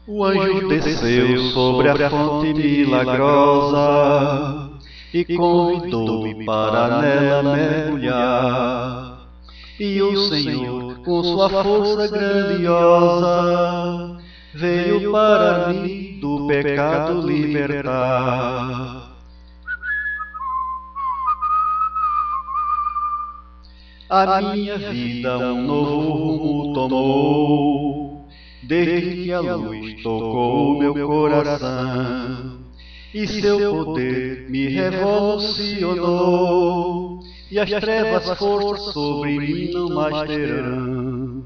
O anjo desceu sobre a fonte milagrosa e convidou-me para nela mergulhar. E o Senhor, com sua força grandiosa, veio para mim do pecado libertar. A minha vida um novo rumo tomou, desde que a luz tocou o meu coração, e seu poder me revolucionou, e as trevas força sobre mim não mais terão.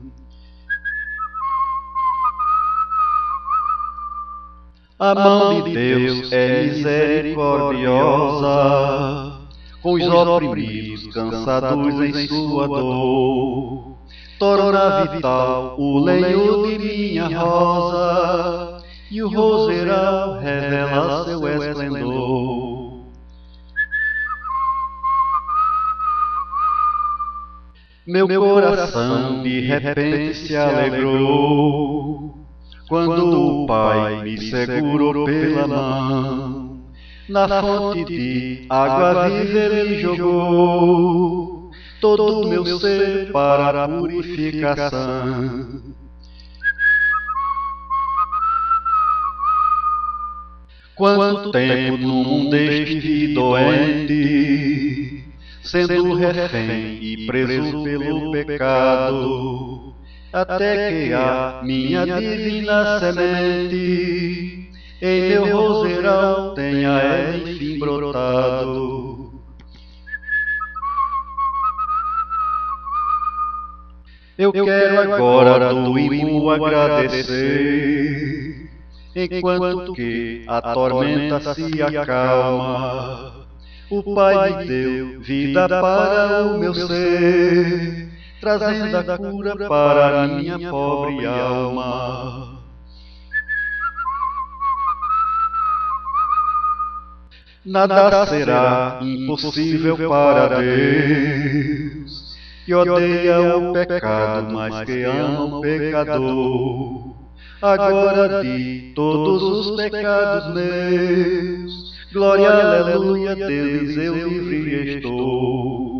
A mão de Deus é misericordiosa com os oprimidos, cansados em sua dor. Torna vital o lenho de minha rosa, e o roseral revela seu esplendor. Meu coração de repente se alegrou quando o Pai me segurou pela mão. Na fonte de água viva ele jogou todo o meu ser para a purificação. Quanto tempo no mundo estive doente, sendo refém e preso pelo pecado, até que a minha divina semente em meu roseral tenha enfim brotado. Eu quero agora do ímpio agradecer, enquanto que a tormenta se acalma. O Pai me deu vida para o meu ser, trazendo a cura para a minha pobre alma. Nada será impossível para Deus, que odeia o pecado, mas que ama o pecador. Agora de todos os pecados meus, glória, aleluia, deles eu livre estou.